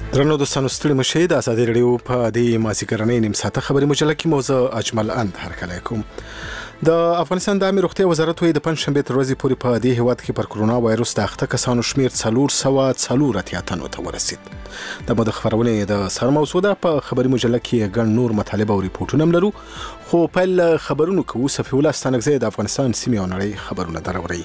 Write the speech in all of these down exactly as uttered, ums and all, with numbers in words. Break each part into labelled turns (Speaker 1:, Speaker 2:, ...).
Speaker 1: درنو دوستانو ستړي مشئ د ازادي رادیو په دې مازیګرنۍ نیم ساعته خبري مجله کې موضوع اجمل اند هرکلی کوم. د افغانستان د امیر روغتیا وزارت وایي د پنځشنبې تر ورځې پورې په دې هیواد کې پر کرونا وایروس د اخته کسانو شمیر څلور سوه څلور اتیا تنو ته ورسید. د مده خبرونه د سر موضوع ده. په خبري مجله کې ګڼ نور مطالب او ریپورتونه هم لرو، خو په خبرونو کې صفي الله ستانکزی د افغانستان سیمې او نړۍ خبرونه دروري.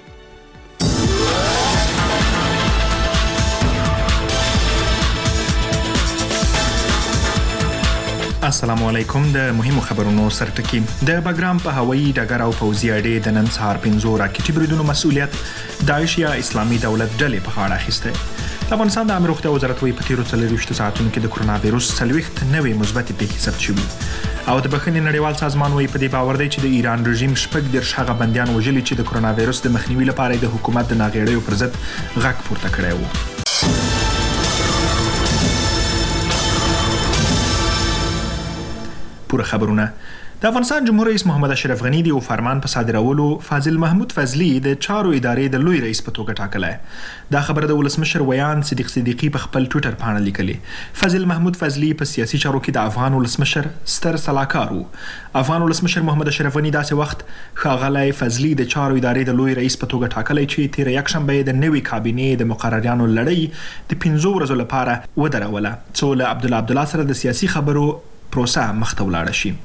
Speaker 2: السلام علیکم. د مهمو خبرونو سرټکی. د بګرام په هوایي ډګر او پوځي اډې د نن سهار پنځو راکټي بریدونو مسؤلیت داعش یا اسلامي دولت ډلې په غاړه اخیسته. د افغانستان د امیر روغتیا وزارت وایي په تیرو څلوېښتو ساعتونو کې د کرونا وایروس څلوېښت نوې مثبتې پیښې ثبت شوي. او د بخښنې نړیوال سازمان وایي په دې باور دی چې د ایران رژیم شپږ دېرش هغه بندیان وژلي چې د کرونا وایروس د مخنیوي لپاره د حکومت د ناغېړیو پر ضد غږ پورته کړی و. پوره خبرونه. د افغانستان جمهور رئیس محمد اشرف غنی د یو فرمان په صادرولو فاضل محمود فضلي د چارو ادارې د لوی رئیس په توګه ټاکلی. دا خبره د ولسمشر ویان صدیق صدیقي په خپل ټویټر پاڼه لیکلي. فاضل محمود فضلي په سیاسي چارو کې د افغان ولسمشر ستر سلاکار وو. افغان ولسمشر محمد اشرف غنی داسې وخت ښاغلی فضلي د چارو ادارې د لوی رئیس په توګه ټاکلی چې تیر یکشنبه د نوې کابینې د مقرریانو لړۍ د پنځو ورځو لپاره ودروله، څو له عبدالله عبدالله سره د سیاسي خبرو پروسه مخته ولاړه شي.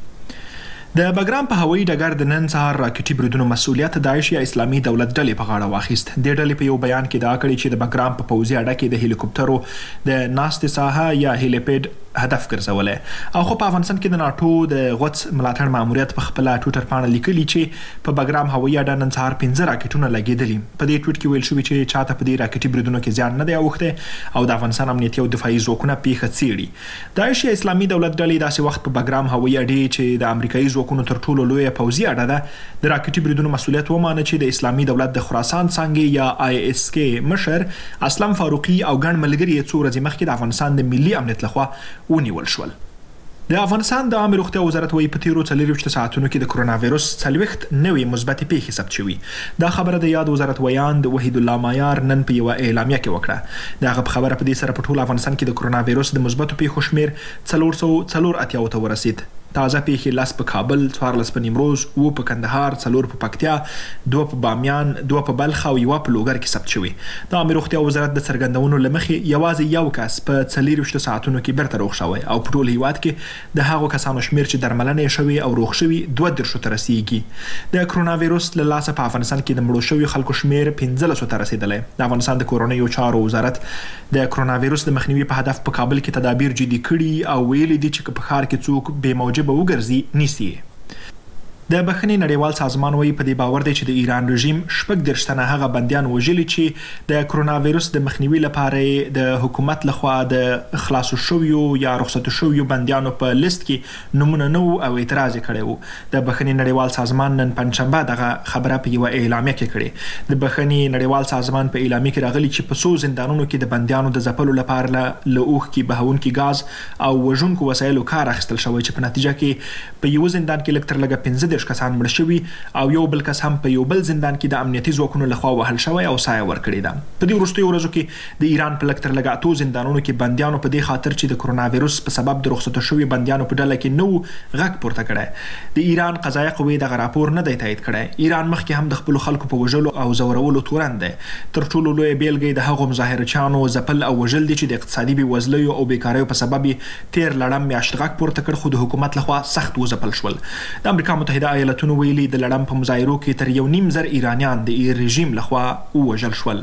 Speaker 2: د بګرام په هوایي ډګر د نن سهار راکټي بریدونو مسؤلیت داعش یا اسلامي دولت ډلې په غاړه واخیست. د ډلې په یو بیان کې دا کړی چې د بګرام په پوځي اډه کې د هلیکوپټرو د ناستې ساحه یا هلیپیډ هدف ګرځولې. او خو په افغانستان کې د ناټو د غوڅ ملاتړ ماموریت په خپل ټویټر پاڼه لیکلي چې په بګرام هوایي اډه نن سهار پنځه راکټونه لګېدلي. په دې ټویټ کې ویل شوي چې چاته په دې راکټي بریدونو کې زیان نه دی اوښتی او د افغانستان امنیتي او دفاعي ځواکونه پیښه څېړي. داعش یا اسلامي دولت ډلې داسې وخت په بګرام هوایي اډې چې د امریکایي ځواکونو تر ټولو لویه پوځي اډه ده د راکټي بریدونو مسؤلیت ومانه چې د اسلامي دولت د خراسان څانګې یا آی اس کې مشر اسلم فاروقي او ګڼ ملګري یې څو ورځې مخکې د افغانستان د ملي امنیت لخوا ونیول شول. د افغانستان د عامه روغتیا وزارت وایي په تیرو څلوېښتو ساعتونو کې د کرونا وایروس څلوېښت نوې مثبتې پیښې ثبت شوي. دا خبره د یاد وزارت ویان د وحید الله مایار نن په یوه اعلامیه کې وکړه. د هغه په خبره په دې سره په ټول افغانستان کې د کرونا وایروس د مثبتو پیښو شمیر څلور سوه څلور اتیا ته ورسید. تازه پیښې لس په کابل، څوارلس په نیمروز، اووه په کندهار، څلور په پکتیا، دوه په بامیان، دوه په بلخ او یوه په لوګر کې ثبت شوي. د عامه روغتیا وزارت د څرګندونو له مخې یوازې یو کس په څلوېښتو ساعتونو کې بیرته روغ شوی او په ټول هیواد کې د هغو کسانو شمیر چې درملنه یې شوې او روغ شوي دوه دېرشو ته رسیږي. د کرونا وایروس له لاسه په افغانستان کې د مړو شویو خلکو شمیر پنځلسو ته رسېدلی. د افغانستان د کورنیو چارو وزارت د کرونا وایروس د مخنیوي په هدف په کابل کې تدابیر جدي کړي او ویلي دي چې په ښار کې څوک بې موجبه وګرځي نیسي. د بخښنې نړیوال سازمان وایي په دې باور دی چې د ایران رژیم شپږ دېرش تنه هغه بندیان وژلي چې د کرونا وایروس د مخنیوي لپاره د حکومت لخوا د خلاصو شویو یا رخصتو شویو بندیانو په لیست کې نومونه نه وو او اعتراض یې کړی و. د بخښنې نړیوال سازمان نن پنجشنبه دغه خبره په یوه اعلامیه کې کړې. د بخښنې نړیوال سازمان په اعلامیه کې راغلي چې په څو زندانونو کې د بندیانو د ځپلو لپاره له اوښکې بهونکي ګاز او وژونکو وسایلو کار اخیستل شوی چې په نتیجه کې په یو زندان کې لږ تر لږه پنځه کسان مړ شوي او یو بل کس هم په یو بل زندان کې د امنیتي ځواکونو لخوا وهل شوی او سایه ورکړې ده. په دې وروستیو ورځو کې د ایران په لږ تر لږه اتو زندانونو کې بندیانو په دې خاطر چې د کرونا وایروس په سبب د رخصتو شوي بندیانو په ډله کې نو غږ پورته کړی. د ایران قضایه قوې دغه راپور نه دی تایید کړی. ایران مخکې هم د خپلو خلکو په وژلو او زورولو تورن دی. تر ټولو لویه بیلګه د هغو مظاهرچیانو ځپل او وژل دي چې د اقتصادي بېوزلیو او بیکاریو په سبب تیر لړم میاشت غږ پورته کړ خو د حکومت لخوا سخت وځپل شول. د امریکا متحده ایالتونو ویلي د لړم په مظاهرو کې تر یو نیم زر ایرانیان د رژیم لخوا ووژل شول.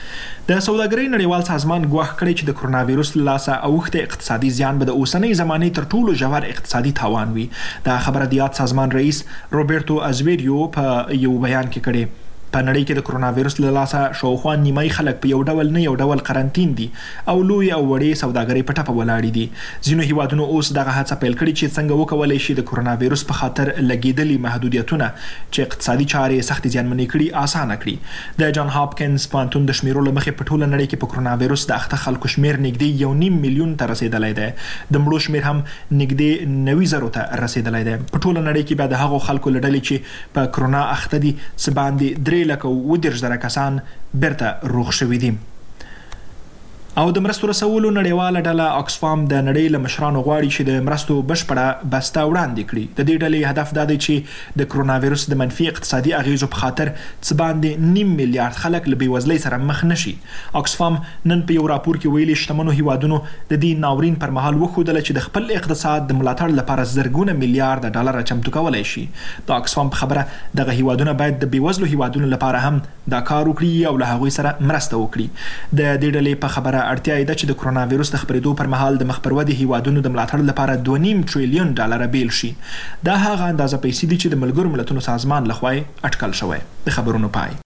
Speaker 2: د سوداګرۍ نړیوال سازمان ګواښ کړی چې د کرونا وایروس له لاسه اوښتی اقتصادي زیان به د اوسنۍ زمانې تر ټولو ژور اقتصادي تاوان وي. دا خبره د یاد سازمان رئیس روبرټو ازویریو په یو بیان کې کړې. په نړۍ کې د کرونا وایروس له لاسه شاوخوا نیمایي خلک په یو ډول نه یو ډول قرنطین دي او لوی او وړې سوداګرۍ په ټپه ولاړې دي. ځینو هیوادونو اوس دغه هڅه پیل کړې چې څنګه وکولی شي د کرونا وایروس په خاطر لګېدلي محدودیتونه چې اقتصادي چارې سختې زیانمنې کړي اسانه کړي. د جان هاپکینز پوهنتون د شمیرو له مخې په ټوله نړۍ کې په کرونا وایروس د اخته خلکو شمیر نږدې یو نیم میلیون ته رسېدلی دی. د مړو شمیر هم نږدې نوي زرو ته رسېدلی دی. په ټوله نړۍ کې بیا د هغو خلکو له ډلې چې په کرونا اخته دي څه باندې درې لکه اووه دېرش زره کسان بیرته روغ شوي دي. او د مرستو رسولو نړیواله ډله آکسفام د نړۍ له مشرانو غواړي چې د مرستو بشپړه بسته وړاندې کړي. د دې ډلې هدف دا دی چې د کرونا وایرس د منفي اقتصادي اغیزو په خاطر څه باندې نیم میلیارډ خلک له بېوزلۍ سره مخ نشي. آکسفام نن په یو راپور کې ویلي شتمنو هیوادونو د دې ناورین پر مهال وښودله چې د خپل اقتصاد د ملاتړ لپاره زرګونه میلیارډ ډالر چمتو کولی شي. د آکسفام په خبره دغه هیوادونه باید د بېوزلو هیوادونو لپاره هم دا کار وکړي او له هغوی سره مرسته وکړي. د دې ډلې په خبره اړتیا یې ده چې د کرونا وایرس د خپرېدو پر مهال د مخ پر ودې هیوادونو د ملاتړ لپاره دوه نیم تریلیون ډالره بیل شي. دا هغه اندازه پیسې دي چې د ملګرو ملتونو سازمان لخوا اټکل شوی. د خبرونو پای.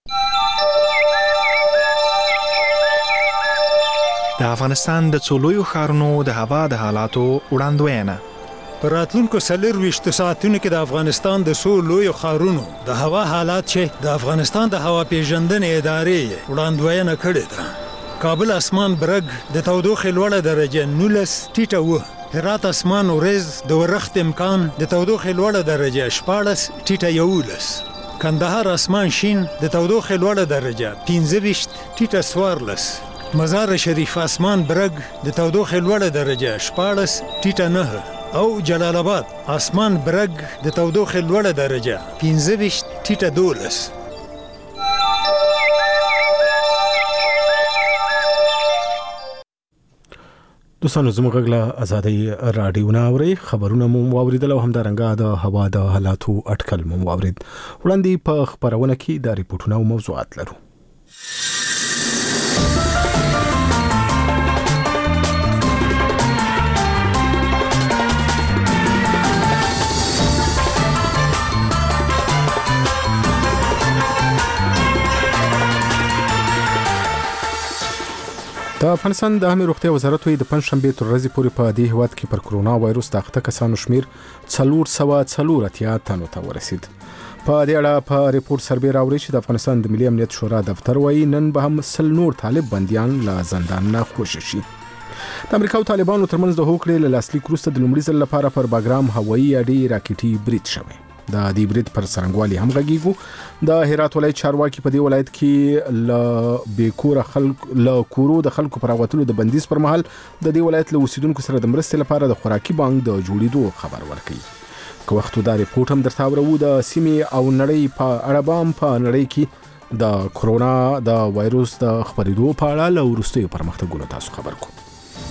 Speaker 2: د افغانستان د څو لویو ښارونو د هوا د حالاتو وړاندوینه.
Speaker 3: په راتلونکو څلرویشتو ساعتونو کې د افغانستان د څو لویو ښارونو د هوا حالات چې د افغانستان د هوا پیژندنې ادارې وړاندوینه کړې ده. کابل اسمان برګ د تودوخې لوړه درجه نولس ټیټه وه. هرات اسمان ورځ د ورښت امکان د تودوخې لوړه درجه شپاړس ټیټه یولس. کندهار اسمان شین د تودوخې لوړه درجه پنځه ویشت ټیټه څوارلس. مزار شریف اسمان برګ د تودوخې لوړه درجه شپاړس ټیټه نهه او جلال آباد اسمان برګ د تودوخې لوړه درجه پنځه ویشت ټیټه دولس.
Speaker 1: دوستانو زموږ غږ له ازادۍ راډیو نه اورئ. خبرونه مو واوریدل او همدارنګه د هوا د حالاتو اټکل مو واورید. وړاندې په خبرونه کې د ریپورټونو او موضوعات لرو. د افغانستان د عامه روغتیا وزارت د پنځشنبه تر ورځې پورې په دې هیواد کې پر کرونا وایرس د اخته کسانو شمیر څلور سوه څلور اتیا تنو ته ورسید. په دې اړه په ریپورت سربې راوړي چې د افغانستان د ملي امنیت شورا دفتر وايي نن به هم سل نور طالب بنديان له زندان نه خوشي شي. د امریکا او طالبانو ترمنځ د هوکړې له لاسلیک وروسته د لومړي ځل لپاره پر باګرام هوایي اډې راکټي برید شوی. د دې برید پر څرنګوالي هم غږیږو. د هرات ولایت چارواکي په دې ولایت کې ل بیکوره خلک ل کورو د خلکو پر راوتلو د بندیز پر مهال د دې ولایت له اوسیدونکو سره د مرستې لپاره د خوراکي بانک د جوړېدو خبر ورکړي. که وختو دا ریپورت هم درته ورو د سیمې او نړۍ په اړه بام په نړۍ کې د کرونا د وایرس د خپرېدو په اړه له وروستیو پرمختګونو تاسو خبر کو.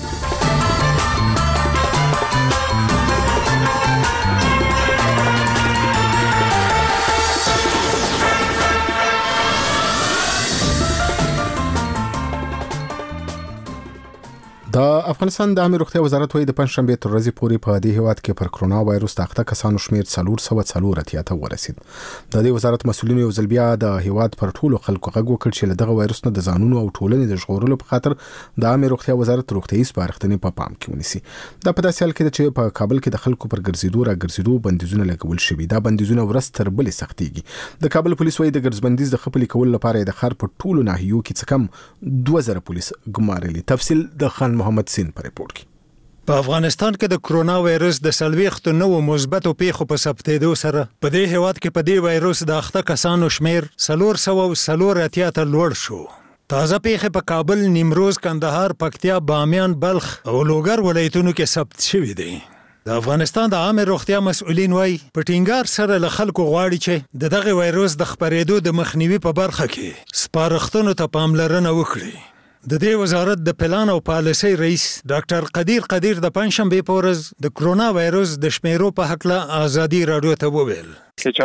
Speaker 1: د افغانستان د عامه روغتیا وزارت وايي د پنځشنبه تر ورځې پورې په دې هیواد کې پر کرونا وایرس د اخته کسانو شمیر څلور سوه څلور اتیا ته ورسید. د دې وزارت مسؤلینو یو ځل بیا د هیواد پر ټولو خلکو غږ وکړ چې له دغه وایرس نه د ځانونو او ټولنې د ژغورلو په خاطر د عامه روغتیا وزارت روغتیايي سپارښتنې په پام کې ونیسي. دا په داسې حال کې چې په کابل کې د خلکو پر ګرځېدو را ګرځېدو بندیزونه لګول شوي. دا بندیزونه ورځ تر بلې سختېږي. د کابل پولیس وايي د ګرځبندیز د خپل کول لپاره د ښار په ټولو ناحیو کې څه کم دوه زره پولیس ګمارلي. تفصیل د خان محمد سین پر
Speaker 3: په افغانستان کې د کرونا وایرس د سلويختو نوو مثبتو پیښو په ثبتېدو سره په دې هیواد کې په دې وایرس د اخته کسانو شمیر څلور سوه څلور اتیا ته لوړ شو. تازه پیښې په کابل، نیمروز، کندهار، پکتیا، بامیان، بلخ او لوګر ولایتونو کې ثبت شوي دي. د افغانستان د عامه روغتیا مسؤلین وايي په ټینګار سره له خلکو غواړي چې د دغه وایرس د خپرېدو د مخنیوي په برخه کې سپارښتنو ته پاملرنه وکړي. د دې وزارت د پلان او پالیسۍ رئیس ډاکټر قدیر قدیر د پنځشنبه په ورځ د کرونا وایرس د شمیرو په هکله ازادي راډیو ته وویل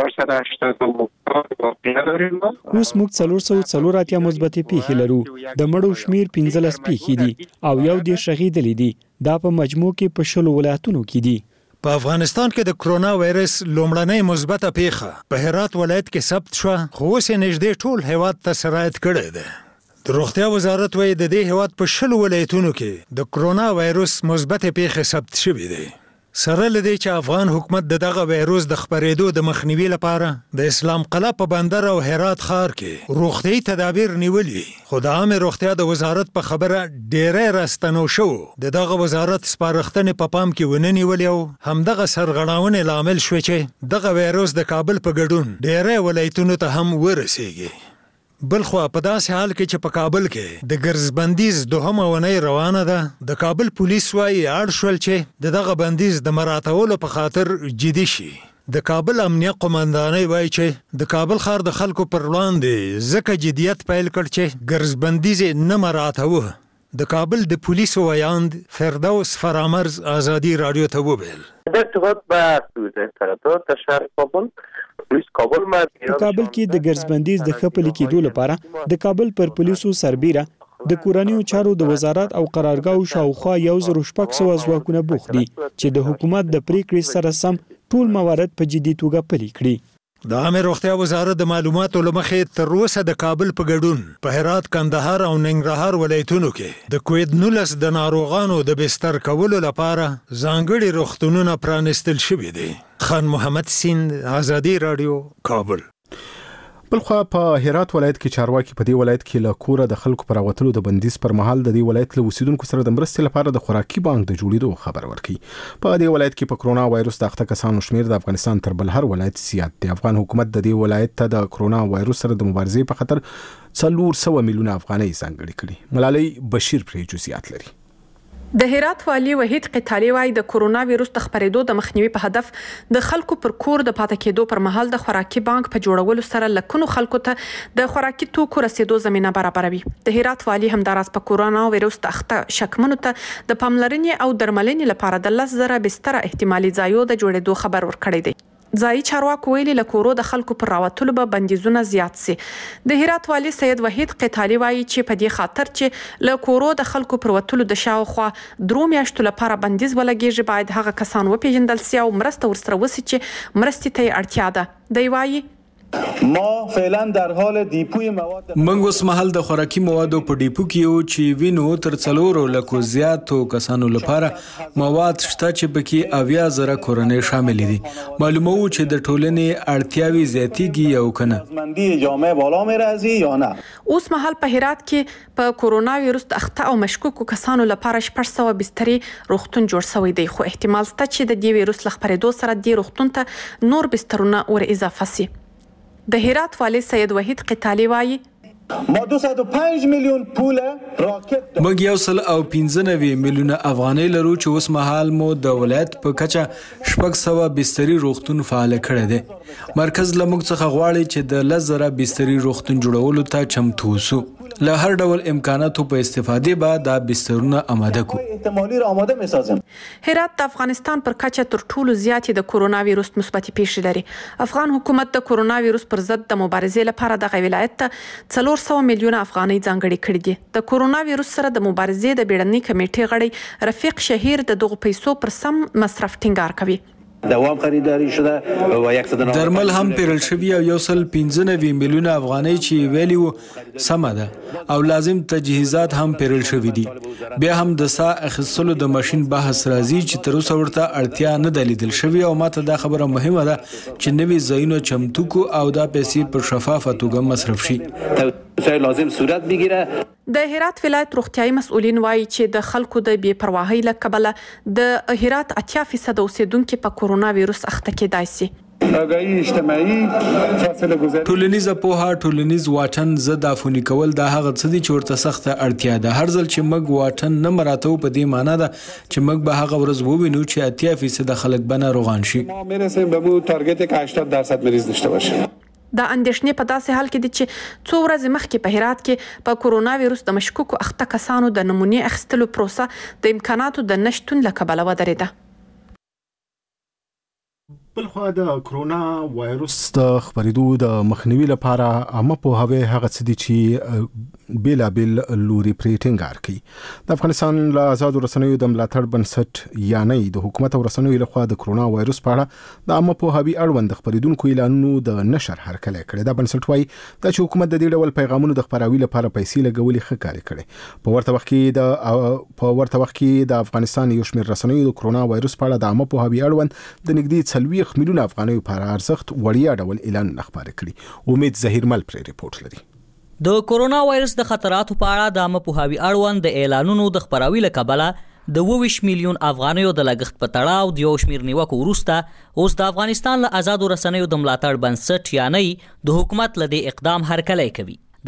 Speaker 4: اوس موږ څلور سوه څلور اتیا مثبتې پیښې لرو. د مړو شمیر پنځلس پیښې دي او یو دېرش شهیدلې دي. دا په مجموع کې په شلو ولایتونو کې دي.
Speaker 3: په افغانستان کې د کرونا وایرس لومړنۍ مثبته پیښه په هرات ولایت کې ثبت شوه، خو اوس یې نږدې ټول هیواد ته سرایت کړی دی. د روغتیا وزارت وايي د دې هیواد په شلو ولایتونو کې د کرونا وایرس مثبتې پیښې ثبت شوي دي. سره له دې چې افغان حکومت د دغه وایرس د خپرېدو د مخنیوي لپاره د اسلام قلعه په بندر او هرات ښار کې روغتیايي تدابیر نیولي، خو د عامه روغتیا د وزارت په خبره ډېری راستنو شو د دغه وزارت سپارښتنې په پام کې ونه نیولې او همدغه سرغړاونې لامل شوې چې دغه وایرس د کابل په ګډون ډېری ولایتونو ته هم ورسیږي. بلخوا په داسې حال کې چې په کابل کې د ګرځ بندیز دوهمه ونې روانه ده د کابل پولیس وايي اړ شول چې دغه بندیز د مراتولو په خاطر جدي شي. د کابل امنیه قومندانۍ وایي چې د کابل ښار د خلکو پر وړاندې ځکه جدیت پیل کړ چې ګرځ بندیز نه مراعاتوه. د کابل د پولیسو ویاند فردوس فرامرز آزادی رادیو ته وویل
Speaker 5: در ارتباط با سرطان در شهر کابل پولیس کابل ما
Speaker 4: په کابل کې د ګرځبندیز د ښه پلي کېدو لپاره د کابل پر پولیسو سربیره د کورنیو چارو د وزارت او قرارګاو شاوخوا یو زر شپږ سوه ځواکونه بوخت دي چې د حکومت د پریکړې سره سم ټول موارد په جدي توګه پلي کړي.
Speaker 3: د عامه روغتیا وزارت د معلوماتو له مخې تر اوسه د کابل په ګډون په هرات، کندهار او ننګرهار ولایتونو کې د کووید نولس د ناروغانو د بستر کولو لپاره ځانګړي روغتونونه پرانیستل شوي دي. خان محمد سیند، آزادی رادیو، کابل.
Speaker 1: بلخوا په هرات ولایت کې چارواکي په دې ولایت کې له کوره د خلکو پر راوتلو د بندیز پر مهال د دې ولایت له اوسیدونکو سره د مرستې لپاره د خوراکي بانک د جوړېدو خبر ورکړي. په دې ولایت کې په کرونا وایروس د اخته کسانو شمیر د افغانستان تر بل هر ولایت زیات دی. افغان حکومت د دې ولایت ته د کرونا وایروس سره د مبارزې په خاطر څلور سوه میلیونه افغانۍ ځانګړي کړي. ملالۍ بشیر پرې جزئیات لري.
Speaker 6: د هرات والی وحید قتالي وايي د کرونا وایروس د خپرېدو د مخنیوي په هدف د خلکو پر کور د پاتې کېدو پر مهال د خوراکي بانک په جوړولو سره لکونو خلکو ته د خوراکي توکو رسیدو زمينه برابروي. د هرات والی همداراز په کرونا وایروس د اخته شکمنو ته د پاملرنې او درملنې لپاره د لس زره بستر احتمالي ځایو د جوړېدو خبر ورکړی دی. ځایي چارواکو ویلي له کورو د خلکو پر راوتلو به بندیزونه زیات سي. د هرات والی سید وحید قتالي وايي چې په دې خاطر چې له کورو د خلکو پر وتلو د شاوخوا درو میاشتو لپاره بندیز ولګیږي باید هغه کسان وپیژندل سي او مرسته ورسره وسي چې مرستې ته اړتیا ده. دی وايي
Speaker 7: ما فعلا در حال دیپوی مواد
Speaker 8: منګ اوس مهال د خوراکي موادو په ډیپو کې یو چې وینو تر څلورو لکو زیاتو کسانو لپاره مواد شته چې پکې اویا زره کورنۍ شامل دي. معلومه و چې د ټولنې اړتیاوي زیاتېږي او کنه.
Speaker 7: منډي جامع بالا میرازي یا نه.
Speaker 6: اوس مهال په هرات کې په کرونا وایروس د اخته او مشکوکو کسانو لپاره شپږ سوه بسترې روغتون جوړ شوی دی، خو احتمال شته چې د دې وایروس له خپرېدو سره دې روغتون ته نور بسترونه ور اضافه شي. د هرات والی سید وحید قتالي وايي
Speaker 7: ما دویست و پنج میلیون پول راکټ
Speaker 8: موږ یو سل او پنځه نوي میلیونه افغانۍ لرو چې اوس مهال مو د ولایت په کچه شپږ سوه بستري روغتون فعال کړی دی. مرکز له موږ څخه غواړي چې د لس زره بستري روغتون جوړولو ته چمتو اوسو. له هر ډول امکاناتو په استفاده به دا بسترونه آماده کو.
Speaker 7: احتمالي را آماده میسازم.
Speaker 6: هرات د افغانستان پر کچه تر ټولو زیاتې د کرونا وایروس مثبت پیښې لري. افغان حکومت د کرونا وایروس پر ضد د مبارزې لپاره د ولایت ته څلور سوه میلیونه افغانۍ ځانګړي کړي دي. د کرونا وایروس سره د مبارزې د بیړنۍ کمیټې غړی رفیق شهیر د دغو پیسو پر سم مصرف ټینګار کوي.
Speaker 7: دوام خریداری شده و یک
Speaker 8: درمل هم پیرل شوی او یو سل پنځه نوي میلیونه افغانۍ چې ویلی و سمه ده او لازم تجهیزات هم پیرل شوی دي. بیا هم د سا اخیستلو د ماشين بحث راځي چې تر اوسه ورته اړتیا نه ده لیدل شوی او ماته دا خبره مهمه ده چې نوي ځایونه چمتو کو او دا پیسې په شفافه توګه مصرف شي.
Speaker 7: لازم صورت بگیره.
Speaker 6: د هرات ولایت روغتیايي مسؤلین وایي چې د خلکو د بې پرواهۍ له کبله د هرات اتیا فیصد اوسیدونکو په کرونا وایروس اخته کېدای شي.
Speaker 7: آگاهی اجتماعي فاصله گذاری
Speaker 8: ټولنیزه پوهه ټولنیز واټن ضد عفوني کول دا هغه څه دي چې ورته سخته اړتیا ده. هر ځل چې موږ واټن نه مراتو په دې معنی ده چې موږ به هغه ورځ ووینو چې اتیا فیصد خلک به ناروغان شي.
Speaker 7: ما میرسیم به مو تارگت که هشتاد درصد مریض داشته باشه.
Speaker 6: دا اندېښنې په داسې حال کې دي چې څو ورځې مخکې په هرات کې په کرونا وایروس د مشکوکو اخته کسانو د نمونې اخیستلو پروسه د امکاناتو د نشتون له کبله ودرېده.
Speaker 1: بلخوا د کرونا وایروس د خپرېدو د مخنیوي لپاره عامه پوهاوی هغه څه دي چې بیلابیل لوري پرې ټینګار کوي. د افغانستان له آزادو رسنیو د ملاتړ بنسټ یعنی د حکومت او رسنیو لخوا د کرونا وایروس په اړه د عامه پوهاوي اړوند د خپرېدونکو اعلانونو د نشر هرکلی کړی. دا بنسټ وایي دا چې حکومت د دې ډول پیغامونو د خپراوي لپاره پیسې لګولې ښه کار کړی. په ورته وخت کې د په ورته وخت کې د افغانستان یو شمېر رسنیو د کرونا وایروس په اړه د عامه پوهاوي اړوند د نږدې څلوېښت میلیونه افغانیو پر ارزښت وړیا ډول اعلان خبرې کړي. امید ظهیرمل پر ریپورت لري.
Speaker 9: د کرونا وایرس د خطراتو په اړه د عامه پوهاوي اړوند د اعلانونو د خپراوي له کبله د اووه میلیون افغانیو د لګښت په تړاو د یو شمېر نیوکو وروسته اوس د افغانستان له آزادو رسنیو د ملاتړ بنسټ یعنی د حکومت له دې اقدام هرکلی کوي.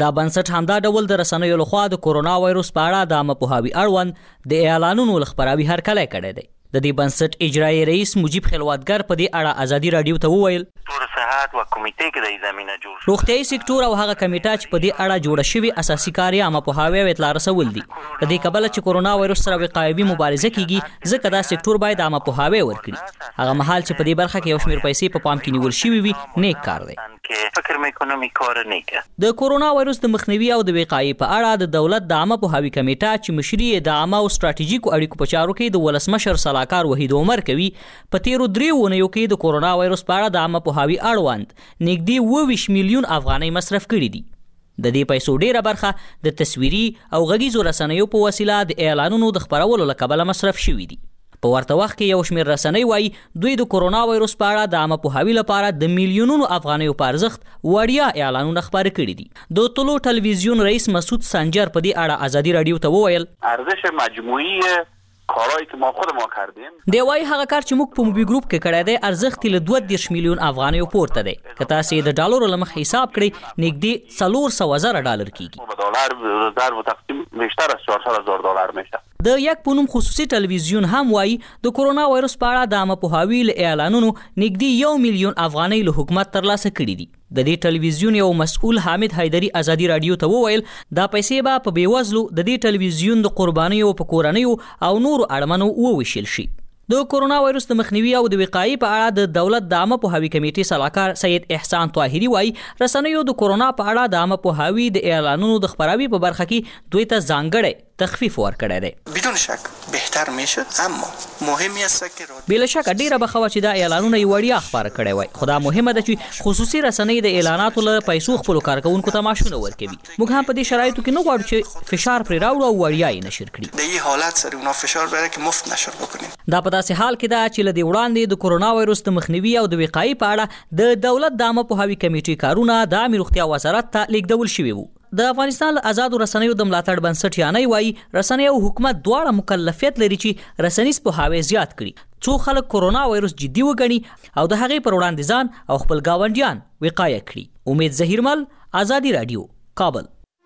Speaker 9: دا بنسټ همدا ډول د رسنیو لخوا د کورونا وایروس په اړه د عامه پوهاوي اړوند د اعلانونو لخبراوي هرکلی کړی دی. د دې بنسټ اجرایي رئیس مجیب خلوتګر په دې اړه ازادي رادیو ته وویل
Speaker 10: صحت و کمیټې کې د زمينه جوړ
Speaker 9: روغتيایي سکتور او هغه کمیټه چې په دې اړه جوړه شوې اساسي کار یې عامه پوهاوی او اطلاع رسول دي. د دې کبله چې کورونا وایروس سره وقایوي مبارزه کیږي ځکه دا سکتور باید عامه پوهاوی ورکړي. هغه مهال چې په دې برخه کې یو شمېر پیسې په پام کې نیول شوي وي نیک کار دی.
Speaker 10: فکر مې کوم کار نه کوي.
Speaker 9: د کورونا وایروس د مخنیوي او د وقایې په اړه د دولت د عامه پوهاوي کمیټه چې مشري یې د عامه او ستراتیژیکو اړیکو په چارو کې د ولسمشر صلاحکار وحید عمر کوي په تیرو دریو اونیو کې د کورونا وایروس په اړه د عامه پوهاوي اړوند نږدې اوه ویشت میلیون افغانۍ مصرف کړي دي. د دې پیسو ډیره برخه د تصویري او غږیزو رسنیو په وسیله د اعلانونو د خپرولو له کبله مصرف شوي دي. په ورته وخت کې یو شمېر رسنۍ وایي دوی د کورونا وایروس په اړه د عامه پوهاوي لپاره د میلیونونو افغانیو په ارزښت وړیا اعلانونه خپاره کړي دي. د طلوع ټلویزیون رئیس مسعود سنجر په دې اړه ازادي رادیو ته وویل
Speaker 10: ارزش مجموعی کارهایی که ما خود ما کردیم
Speaker 9: دی وایي هغه کار چې موږ په موبي ګروپ کې کړی دی ارزښت یې له دوه دېرش میلیون افغانیو پورته دی. که تاسې یې د ډالرو له مخې حساب کړئ نږدې څلور سوه زره ډالر کیږي.
Speaker 10: دلار ضرب تقسیم بیشتر از چهارصد هزار دلار میشه.
Speaker 9: د یک په نوم خصوصي ټلویزیون هم وایي د کورونا وایروس په اړه د عامه پوهاوي له اعلانونو نږدې یو میلیون افغانۍ له حکومت ترلاسه کړي دي. د دې ټلویزیون یو مسؤل حامد حیدری ازادي رادیو ته وویل دا پیسې به په بیوزلو د دې ټلویزیون د قربانیو په کورنیو او نورو اړمنو وویشل شي. د کورونا وایروس د مخنیوي او د وقایې په اړه د دولت د عامه پوهاوي کمیټې صلاحکار سید احسان طاهری وایي رسنیو د کورونا په اړه د عامه پوهاوي د اعلانونو د خپراوي په برخه کې دوی ته ځانګړی تخفیف ورکړی دی.
Speaker 11: بدون شک بهتر میشه اما مهمی است که
Speaker 9: بلا شک ډیره بخوا چې دا اعلانونه یې وړیا خپاره کړی وای. خو دا مهمه ده چې خصوصي رسنۍ د اعلاناتو له پیسو خپلو کارکوونکو ته معاشونه ورکوي. موږ هم په دې شرایطو کې نه غواړو چې فشار پرې راوړو او وړیا یې نشر کړي.
Speaker 11: د دې حالت سره اونا فشار بره که مفت نشر وکړي.
Speaker 9: دا په داسې حال کې ده چې له دې وړاندې د کورونا وایروس د مخنیوي او د وقایې په اړه د دولت د عامه پوهاوي کمیټې کارونه د عامه روغتیا وزارت ته لیږدول شوي وو. د افغانستان آزادو رسنیو د ملاتړ بنسټ یانۍ وایي رسنۍ او حکومت دواړه مکلفیت لري چې رسنیز پوهاوی زیات کړي څو خلک کورونا وایروس جدي وګڼي او د هغې پر وړاندې ځان او خپل ګاونډیان وقایه کړي. امید ظهیرمل، آزادي رادیو، کابل.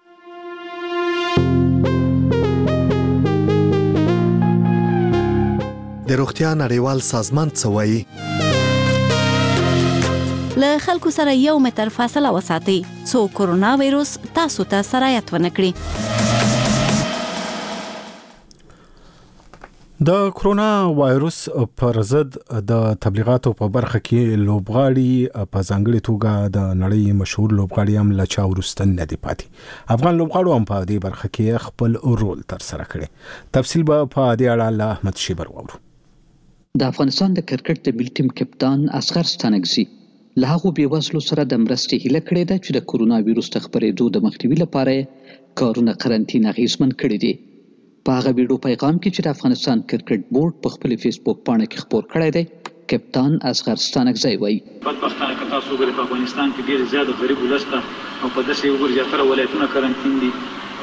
Speaker 12: د روغتیا نړیوال سازمان څه وایي؟
Speaker 13: له خلکو سره یو متر فاصله وساتئ څو کورونا وایروس تاسو ته سرایت ونه کړي.
Speaker 1: د کورونا وایروس پر ضد د تبلیغاتو په برخه کې لوبغاړي په ځانګړي توګه د نړۍ مشهور لوبغاړي هم له چا وروسته نه دي پاتې. افغان لوبغاړو هم په دې برخه کې خپل رول ترسره کړی. تفصیل به په دې اړه له احمد شیبر واورو.
Speaker 14: د افغانستان د کرکټ د ملي ټیم کپتان اصغر ستانکزي له هغو بېوزلو سره د مرستې هیله کړې ده چې د کورونا ویروس د خپرېدو د مخنیوي لپاره کارونه قرنطین اغېزمن کړي دي. په هغه ویډیو پیغام کې چې د افغانستان کرکټ بورډ په خپل فیسبوک پاڼه کې خپور کړی دی کپتان اصغر ستانکزی وایي
Speaker 15: بدبختانه که تاسو وګورئ په افغانستان کې ډېر زیات غریب ولس ته او په داسې یو ګور زیاتره ولایتونه قرنطین دي،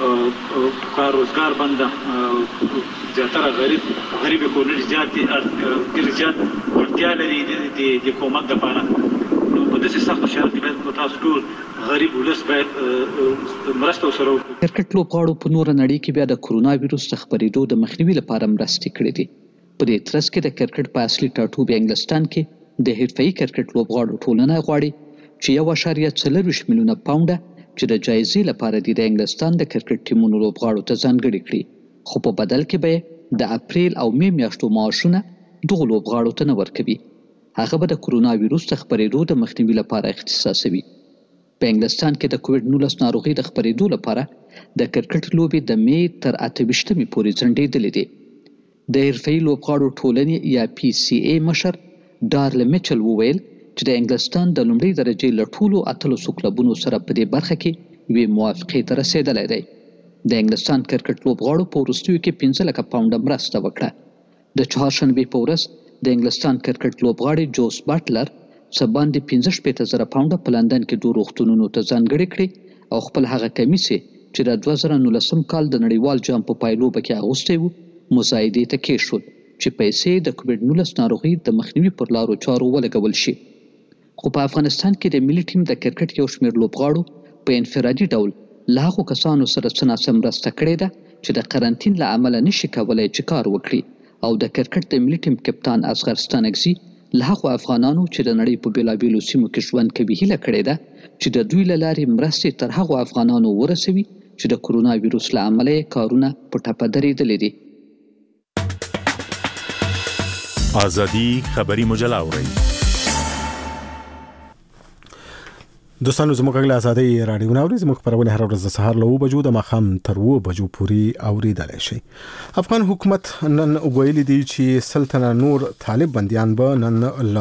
Speaker 15: کار روزګار بند ده، زیاتره غریب غریب کورنۍ زیات دي، ډېر زیات اړتیا لري د حکومت دپاره. نو په داسې سختو شرایطو کې باید تاسو ټول غریب ولس باید مرسته ورسره وکړو.
Speaker 14: کرکټ لوبغاړو په نوره نړۍ کې بیا د کورونا ویروس د خپرېدو د مخنیوي لپاره مرستې کړې دي. په دې ترڅ کې د کرکټ په اصلي ټاټوبي انګلستان کې د حرفه‌ایي کرکټ لوبغاړو ټولنه غواړي چې یو اعشاریه څلور ویشت میلیونه پاونډه چې د جایزې لپاره دي د انګلستان د کرکټ ټیمونو لوبغاړو ته ځانګړي کړي، خو په بدل کې به د اپریل او می میاشتو معاشونه دغو لوبغاړو ته نه ورکوي. هغه به د کورونا ویروس د خپرېدو د مخنیوي لپاره اختصاصوي. په انګلستان کې د کووډ نولس ناروغۍ د خپرېدو لپاره د کرکټ لوبې د می تر اته ویشتمې پورې ځنډېدلې دي. د حرفه‌ایي لوبغاړو ټولنې یا پی سی ای مشر ډارل میچل وویل چې د انګلستان د لومړۍ درجې له ټولو اتلسو کلبونو سره په دې برخه کې یوې موافقې ته رسېدلی دی. د انګلستان کرکټ لوبغاړو په وروستیو کې پنځه لکه پاونډه مرسته وکړه. د چهارشنبې په ورځ د انګلستان کرکټ لوبغاړي جوس باټلر څه باندې پنځه شپېته زره پاونډه په لندن کې دوه روغتونونو ته ځانګړي کړي او خپل هغه کمیسې چې د دوه زره نولسم کال د نړیوال جام په پایلوبه کې اغوستی و مزایدې ته کېښود چې پیسې د کووډ نولس ناروغۍ د مخنیوي پر لارو چارو ولګول شي. خو په افغانستان کې د ملي ټیم د کرکټ یو شمېر لوبغاړو په انفرادي ډول له هغو کسانو سره څه ناسم مرسته کړې ده چې د قرنطین له امله نشي کولی چې کار وکړي او د کرکټ د ملي ټیم کپتان اصغر ستانکزي له هغو افغانانو چې د نړۍ په بېلابېلو سیمو کې ژوند کوي هیله کړې ده چې د دوی له لارې مرستې تر هغو افغانانو ورسوي چې د کرونا ویروس له امله یې کارونه په ټپه درېدلي دي.
Speaker 16: آزادی خبری مجله اورئ.
Speaker 1: دوستانو زموږ غږ له ازادۍ راډیو نه اورئ. زموږ خپرونې هره ورځ د سهار له اوه بجو د ماښام تر اوه بجو پورې اورېدلی شئ. افغان حکومت نن ویلي دي چې سل تنه نور طالب بندیان به نن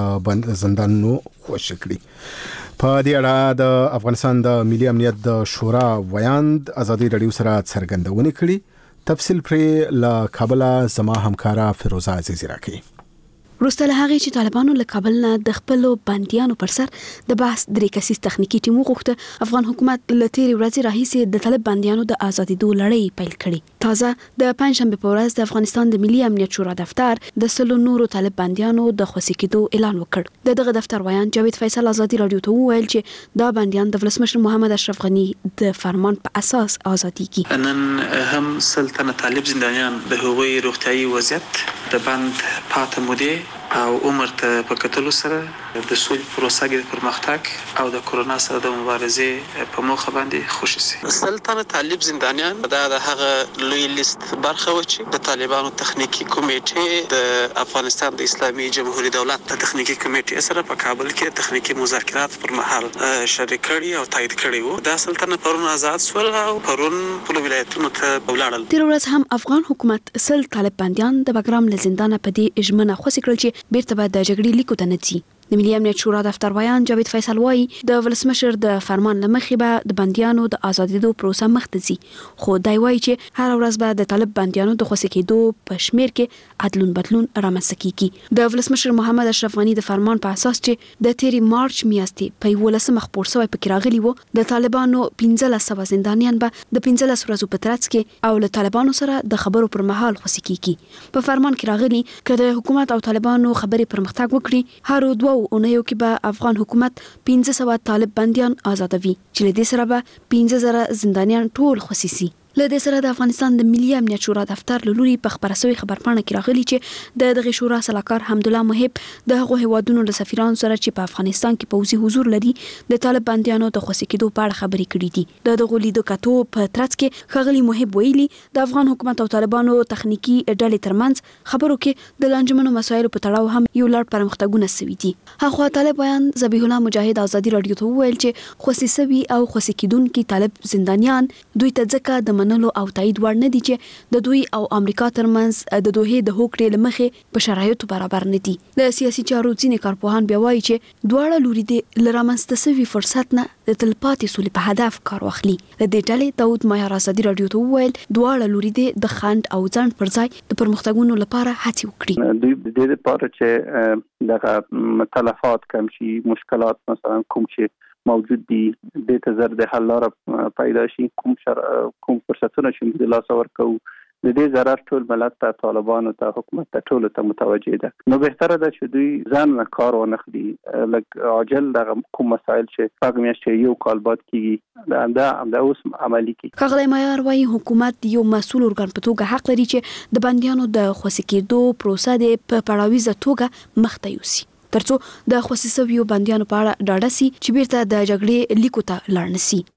Speaker 1: له زندانونو خوشي کړي. په دې اړه د افغانستان د ملي امنیت د شورا ویاند ازادي راډیو سره څرګندونې کړي. تفصیل پرې له کابل زما همکاره فیروزه عزیزی راکوي.
Speaker 17: وروسته له هغې چې طالبانو له کابل نه د خپلو بندیانو پر سر د بحث درې کسیز تخنیکي ټیم وغوښته، افغان حکومت له تېرې ورځې راهیسې د طالب بندیانو د ازادېدو لړۍ پیل کړې. تازه د پنجشنبې په ورځ د افغانستان د ملي امنیت شورا دفتر د سلو نورو طالب بندیانو د خوسي کېدو اعلان وکړ. د دغه دفتر ویاند جاوید فیصل ازادي راډیو ته وویل چې دا بندیان د ولسمشر محمد اشرف غني د فرمان په اساس ازادېږي.
Speaker 11: نن هم سل تنه طالب زندانیان د هغوی روغتیايي وضعیت د بند پاتې مودې او عمر ته په کتلو سره د سولې پروسه کې پرمختګ او د کرونا سره د مبارزې په موخه باندې خوشي سي. سل تنه طالب زندانیان دا د هغه لوی لیست برخه و چې د طالبانو تخنیکی کمیټې د افغانستان د اسلامي جمهوریت دولت د تخنیکی کمیټې سره په کابل کې تخنیکی مذاکرات پر مهال شریک کړي او تایید کړي وو. دا سل تنه پرون آزاد شول او پرون په ولایتونو ته ولاړل.
Speaker 17: تیر ورځ هم افغان حکومت سل طالب بندیان د بګرام له زندانه په دې اجمنه خوسي کړل چې بیرته به د جګړې لیکو ته نه ځي. د ملي امنیت شورا دفتر ویاند جاوید فیصل وایي د ولسمشر د فرمان له مخې به د بندیانو د ازادېدو پروسه مخته ځي، خو دی وایي چې هر ورځ به د طالب بندیانو د خوسي کېدو په شمېر کې عدلون بدلون رامنځته کیږي. د ولسمشر محمد اشرف غني د فرمان په اساس چې د تیرې مارچ میاشتې په یولسمه خپور شوی پکې راغلی و، د طالبانو پنځلس سوه زندانیان به د پنځلس ورځو په ترڅ کې او له طالبانو سره د خبرو پر مهال خوسي کیږي. په فرمان کې راغلی که د حکومت او طالبانو خبرې پرمختګ وکړي، هر دوه اونیو کې به افغان حکومت پنځه سوه طالب بندیان آزادوي چې له دې سره به پنځه زره زندانیان ټول خوسي سي. له دې سره د افغانستان د ملي امنیت شورا دفتر له لوري په خبره شوې خبرپاڼه کې راغلي چې د دغه شورا سلاکار حمدالله محب د هغو هیوادونو له سفیرانو سره چې په افغانستان کې پوځي حضور لري د طالب بندیانو د خوسي کېدو په اړه خبرې کړې دي. د دغو لیدو کتو په ترڅ کې ښاغلي محب ویلي د افغان حکومت او طالبانو تخنیکي ډلې ترمنځ خبرو کې د لانجمنو مسایلو په تړاو هم یو لړ پرمختګونه سوي دي. هغه طالب ویاند ذبیح الله مجاهد ازادي راډیو ته وویل چې خوسي سوي او خوسي کېدونکي طالب زندانیان دوی ته ځکه د منلو او تایید وړ نه دي چې د دوی او امریکا ترمنځ د دوحې د هوکړې له مخې په شرایطو برابر نه دي. د سیاسي چارو ځینې کارپوهان بیا وایي چې دواړه لوري دې له رامنځته سوي فرصت نه د تلپاتې سولې په هدف کار واخلي. د دې ډلې داود ماهر ازادي راډیو ته وویل دواړه لوري دې د خنډ او ځنډ پر ځای د پرمختګونو لپاره هڅې وکړي.
Speaker 5: دوی د دې لپاره چې دغه تلفات کم شي، مشکلات مثلا کوم چې موجود دي د ته زر د حل لاره پیدا شي، کوم شر کوم فرصتونه چې موږ د لاس ورکو د دې ضرر ټول ملت ته، طالبانو ته، حکومت ته، ټول ته متوجه ده. نو بهتره ده چې دوی ځان نه کار ونه خلي لکه عاجل دغه کوم مسایل چې هغه میاشتې یو کال بعد کیږي دا دا اوس عملی کی.
Speaker 17: ښاغلی معیار وایي حکومت یو مسؤل ارګان په توګه حق لري چې د بندیانو د خوسي کېدو پروسه د په پړاویزه توګه مخته یوسي ترڅو د خوسي سویو بندیانو په اړه ډاډه سي چې بیرته د جګړې لیکو ته لاړ نه سي.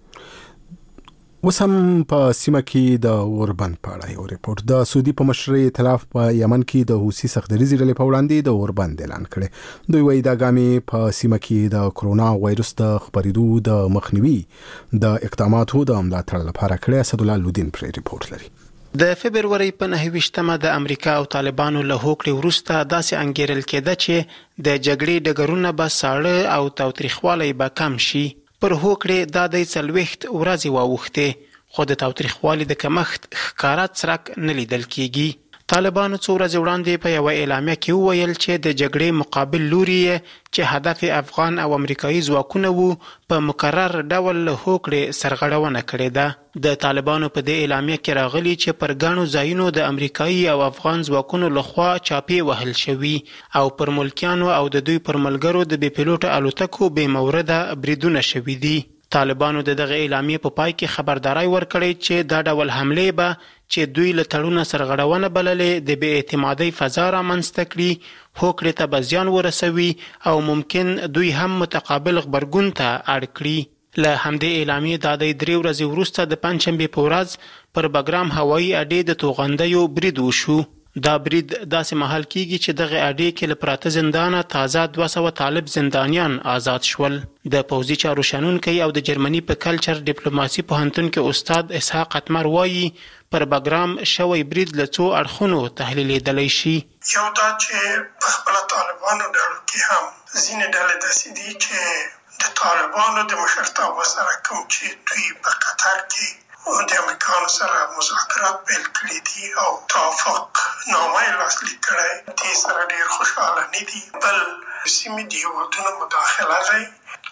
Speaker 1: اوس هم په سیمه کې د اوربند په اړه یو ریپورت. د سعودي په مشرۍ ائتلاف په یمن کې د حوثي سختدریزې ډلې په وړاندې د اوربند اعلان کړی. دوی وایي دا ګامې په سیمه کې د کرونا وایرس د خپرېدو د مخنیوي د اقداماتو د ملاتړ لپاره کړی. اسدالله لودین پرې ریپورت لري.
Speaker 18: د فبرورۍ په نهه ویشتمه د امریکا او طالبانو له هوکړې وروسته داسې انګیرل کېده چې د جګړې ډګرونه به ساړه او تاوتریخوالی به کم شي. پر هوکړې دا د څلوېښت ورځې واوښتې، خو د تاوتریخوالي د کمښت ښکاره څرک نه لیدل کېږي. طالبانو څو ورځې وړاندې په یوه اعلامیه کې وویل چې د جګړې مقابل لوري چې هدف افغان او امریکایي ځواکونه وو په مکرر ډول له هوکړې سرغړونه کړې ده. د طالبانو په دې اعلامیه کې راغلي چې پر ګڼو ځایونو د امریکایي او افغان ځواکونو لخوا چاپې وهل شوي او پر ملکیانو او د دوی پر ملګرو د بې پیلوټه الوتکو بې مورده بریدونه شوي دي. طالبانو د دغه اعلامیې په پای کې خبرداري ورکړې چې دا ډول حملې به چې دوی له تړونه سرغړونه بللې د بې اعتمادۍ فضا رامنځته کړي، هوکړې ته به زیان ورسوي او ممکن دوی هم متقابل غبرګون ته اړ کړي. له همدې اعلامیې د دې درې ورځې وروسته د پنجشنبې په ورځ پر بګرام هوایي اډې د توغندیو برید وشو. دا برید داسې مهال کیږي چې دغه اډې کې له پراته زندانه تازه دوه سوه طالب زندانیان آزاد شول. د پوځي چارو شنونکی او د جرمني په کلچر ډیپلوماسي پوهنتون کې استاد اسحاق اتمر وایي پر بګرام شوی برید له څو اړخونو تحلیلیدلی شي.
Speaker 19: یو دا چې په خپله طالبانو ډلو کې هم ځینې ډلې داسې دي چې د طالبانو د مشرتابه سره کوم چې دوی په قطر کې د امریکانو سره مذاکرات پیل کړي دي او توافق نامه یې لاسلیک کړی، دې سره ډېر خوشحاله نه دي. بل سیمې د هېوادونو مداخله دی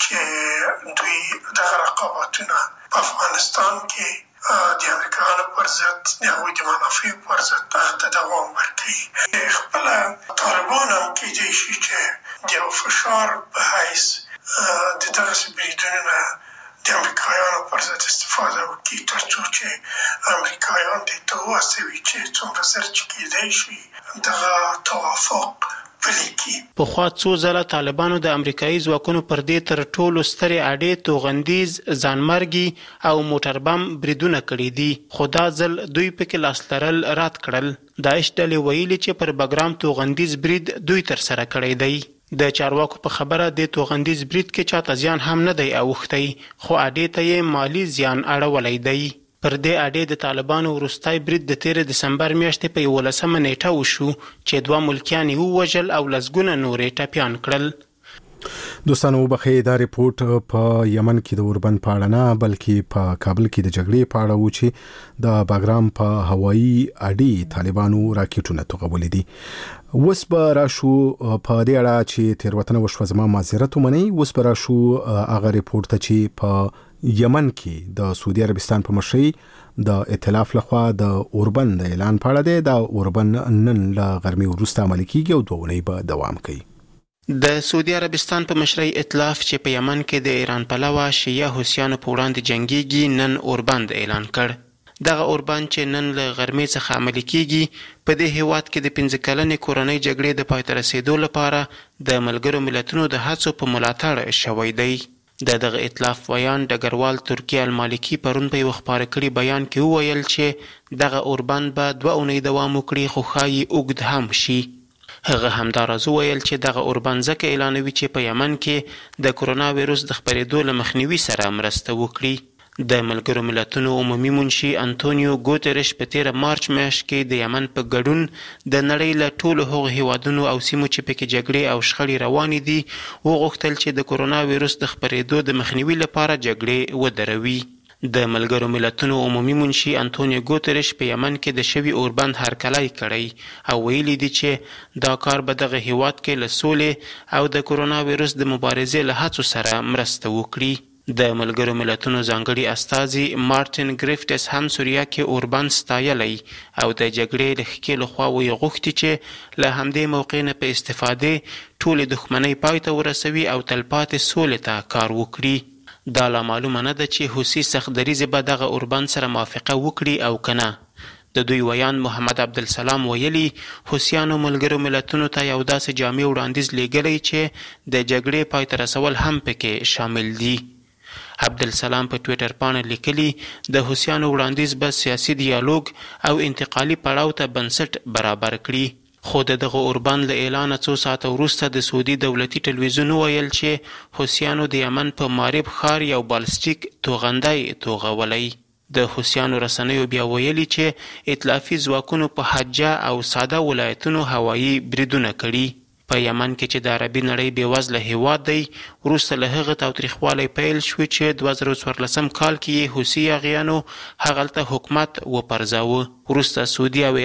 Speaker 19: چې دوی دغه رقابتونه په افغانستان کې د امریکانو پر ضد د هغوی د منافعو پر ضد هغه ته دوام ورکوي. خپله طالبان هم کیدای شي چې د یو فشار په حیث د دغسې بریدونو نه د امریکایانو پر ضد استفاده وکړي تر څو چې امریکایان دې ته وهڅوي چې څومره ژر چې کیدای شي دغه توافق پلي کړي.
Speaker 18: پخوا څو ځله طالبانو د امریکایي ځواکونو پر دې تر ټولو سترې اډې توغندیز، ځانمرګي او موټر بم بریدونه کړي دي، خو دا ځل دوی پکې لاس لرل رد کړل. داعش ډلې ویلي چې پر بګرام توغندیز برید دوی ترسره کړی دی. د چارواکو په خبره د توغندیز برید کې چاته زیان هم نه دی اوښتی، خو اډې ته یې مالی زیان اړولی دی. پر دې اډې د طالبانو وروستی برید د تېرې دسمبر میاشتې په یولسمه نیټه وشو چې دوه ملکیان یې ووژل او لسګونه نور یې ټپیان کړل.
Speaker 1: دوستانو وبخښئ، دا ریپورت په یمن کې د اوربند په اړه نه بلکې په کابل کې د جګړې په اړه و چې د باګرام په هوایي اډې طالبانو راکټونه توغولي دي. اوس به راشو په دې اړه چې تېروتنه وشوه، زما معذرت ومنئ. اوس به راشو هغه ریپورت ته چې په یمن کې د سعودي عربستان په مشرۍ د ائتلاف لخوا د اوربند اعلان په اړه دی. د اوربند نن له غرمې وروسته عملي کیږي او دوه اونۍ به دوام کوي.
Speaker 18: د سعودي عربستان په مشرۍ ائتلاف چې په یمن کې د ایران پلوه شیعه حوثیانو په وړاندې جنګیږي نن اوربند اعلان کړ. دغه اوربند چې نن له غرمې څخه عملي کیږي په دې هیواد کې د پنځه کلنې کورنۍ جګړې د پای ته رسېدو لپاره د ملګرو ملتونو د هڅو په ملاتړ شوی دی. د دغه ائتلاف ویان ډګروال ترکي المالکي پرون په یو خپاره کړي بیان کې وویل چې دغه اوربند به دوه اونۍ دوام وکړي خو ښایي اوږد هم شي. هغه همداراز وویل چې دغه اوربند ځکه اعلانوي چې په یمن کې د کرونا ویروس د خپرېدو له مخنیوي سره مرسته وکړي. د ملګرو ملتونو عمومي منشي انټونیو ګوتریش په تیره مارچ میاشت کې د یمن په ګډون د نړۍ له ټولو هغو هیوادونو او سیمو چې پکې جګړې او شخړې روانې دي وغوښتل چې د کرونا ویروس د خپرېدو د مخنیوي لپاره جګړې ودروي. د ملګرو ملتونو عمومي منشي انټونیو ګوتریش په یمن کې د شوي اوربند هرکلی کړی او ویلي دي چې دا کار به دغه هیواد کې له سولې او د کرونا ویروس د مبارزې له هڅو سره مرسته وکړي. د ملګرو ملتونو ځانګړي استازي مارټین ګریفټس هم سوریه کې اوربند ستایلی او د جګړې له ښکې لخوا ویې غوښتي چې له همدې موقع نه په استفادې ټولې دښمنۍ پای ته ورسوي او تلپاتې سولې ته کار وکړي. دا لا معلومه نه ده چې حوثي سختدریځې به دغه اوربند سره موافقه وکړي او که نه. د دوی ویان محمد عبدالسلام ویلي حوثیانو ملګرو ملتونو ته یو داسې جامع وړاندیز لیږلی چې د جګړې پای ته رسول هم پکې شامل دي. عبدالسلام په ټویټر پاڼه لیکلي د حوثیانو وړاندیز به سیاسي دیالوګ او انتقالي پړاو ته بنسټ برابر کړي. خو د دغه اوربند له اعلانه څو ساعته وروسته د سعودي دولتي ټلویزیون وویل چې حوثیانو د یمن په مارب ښار یو بالستیک توغندی توغولی. د حوثیانو رسنیو بیا ویلي چې ائتلافي ځواکونو په حجه او ساده ولایتونو هوایي بریدونه کړي. په یمن کې چې د عربي نړۍ بېوزله هیواد دی وروسته له هغه تاوتریخوالی پیل شوي چې دوه زره څوارلسم کال کې یې حوثي یاغیانو هغلته حکومت وپرځاوه. وروسته سعودي او